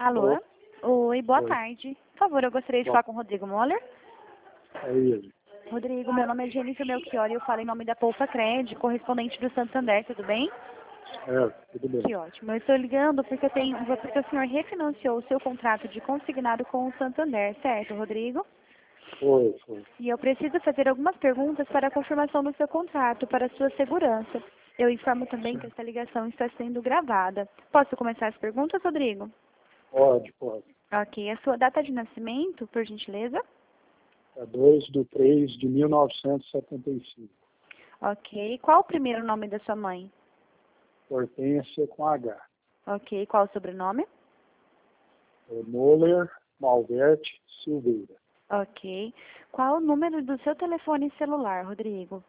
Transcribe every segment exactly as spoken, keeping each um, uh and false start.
Alô? Oi, boa Oi. tarde. Por favor, eu gostaria de Bom, falar com o Rodrigo Moller. é ele. Rodrigo, meu nome é Jennifer Melchiori, eu falo em nome da Poupa Cred, correspondente do Santander, tudo bem? É, tudo bem. Que ótimo. Eu estou ligando porque, eu tenho, porque o senhor refinanciou o seu contrato de consignado com o Santander, certo, Rodrigo? Foi, foi. E eu preciso fazer algumas perguntas para a confirmação do seu contrato, para a sua segurança. Eu informo também que Sim. esta ligação está sendo gravada. Posso começar as perguntas, Rodrigo? Pode, pode. Ok. A sua data de nascimento, por gentileza? É dois de três de mil novecentos e setenta e cinco. Ok. Qual o primeiro nome da sua mãe? Hortência com H. Ok. Qual o sobrenome? É Moller Malverte Silveira. Ok. Qual o número do seu telefone celular, Rodrigo?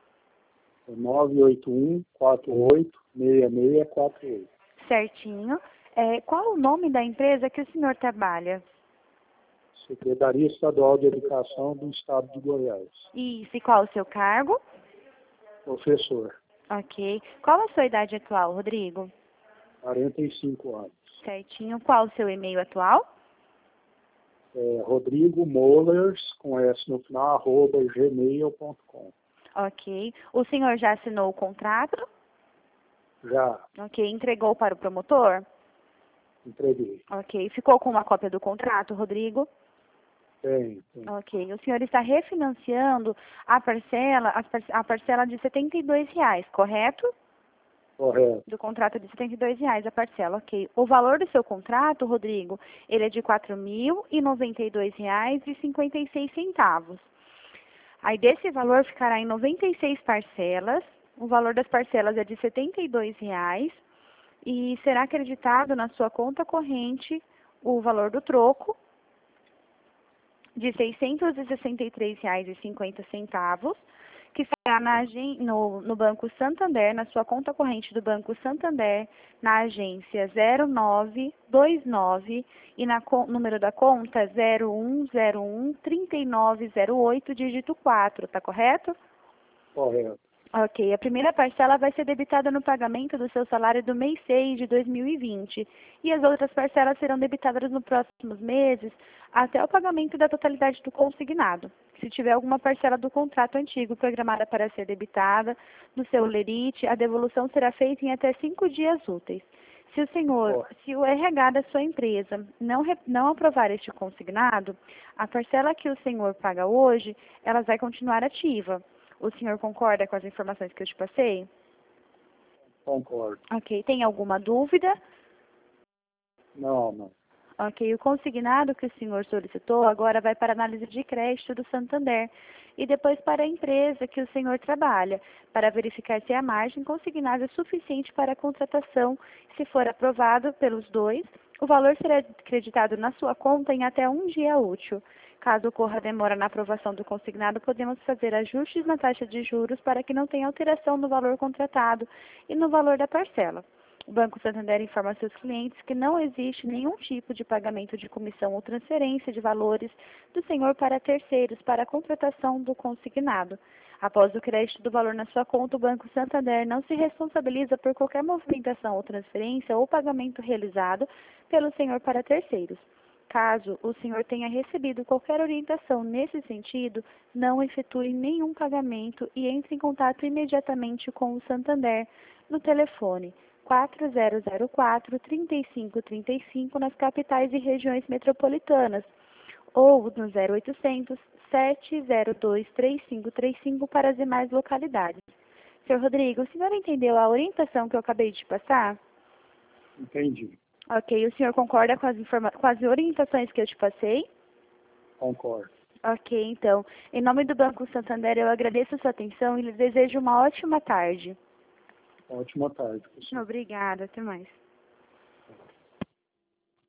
É nove oito um, quatro oito, seis seis quatro oito. Certinho. É, qual o nome da empresa que o senhor trabalha? Secretaria Estadual de Educação do Estado de Goiás. Isso. E qual o seu cargo? Professor, Ok. Qual a sua idade atual, Rodrigo? quarenta e cinco anos. Certinho. Qual o seu e-mail atual? É Rodrigo Mollers, com S no final, arroba gmail ponto com. Ok. O senhor já assinou o contrato? Já Ok. Entregou para o promotor? entreguei. Ok. Ficou com uma cópia do contrato, Rodrigo? Tem, tem. Ok. O senhor está refinanciando a parcela, a par- a parcela de setenta e dois reais, correto? Correto. Do contrato de setenta e dois reais a parcela, ok. O valor do seu contrato, Rodrigo, ele é de quatro mil e noventa e dois reais e cinquenta e seis centavos. Aí desse valor ficará em noventa e seis parcelas. O valor das parcelas é de setenta e dois reais e será acreditado na sua conta corrente o valor do troco de seiscentos e sessenta e três reais e cinquenta centavos, que estará na, agen- no, no Banco Santander, na sua conta corrente do Banco Santander, na agência zero nove dois nove e na co- número da conta zero um zero um, três nove zero oito, dígito quatro, tá correto? Correto. Ok, a primeira parcela vai ser debitada no pagamento do seu salário do mês seis de dois mil e vinte e as outras parcelas serão debitadas nos próximos meses até o pagamento da totalidade do consignado. Se tiver alguma parcela do contrato antigo programada para ser debitada no seu lerite, a devolução será feita em até cinco dias úteis. Se o senhor, Ó, se o R H da sua empresa não, re- não aprovar este consignado, a parcela que o senhor paga hoje, ela vai continuar ativa. O senhor concorda com as informações que eu te passei? concordo. Ok. Tem alguma dúvida? Não, não. Ok. O consignado que o senhor solicitou agora vai para a análise de crédito do Santander e depois para a empresa que o senhor trabalha, para verificar se a margem consignada é suficiente para a contratação. Se for aprovado pelos dois, o valor será creditado na sua conta em até um dia útil. Caso ocorra demora na aprovação do consignado, podemos fazer ajustes na taxa de juros para que não tenha alteração no valor contratado e no valor da parcela. O Banco Santander informa seus clientes que não existe nenhum tipo de pagamento de comissão ou transferência de valores do senhor para terceiros para a contratação do consignado. Após o crédito do valor na sua conta, o Banco Santander não se responsabiliza por qualquer movimentação ou transferência ou pagamento realizado pelo senhor para terceiros. Caso o senhor tenha recebido qualquer orientação nesse sentido, não efetue nenhum pagamento e entre em contato imediatamente com o Santander no telefone quatro zero zero quatro, três cinco três cinco nas capitais e regiões metropolitanas ou no zero oitocentos, sete zero dois, três cinco três cinco para as demais localidades. senhor Rodrigo, o senhor entendeu a orientação que eu acabei de passar? Entendi. Ok, o senhor concorda com as, informa com as orientações que eu te passei? Concordo. Ok, então, em nome do Banco Santander, eu agradeço a sua atenção e lhe desejo uma ótima tarde. Ótima tarde, pessoal. Obrigada, até mais.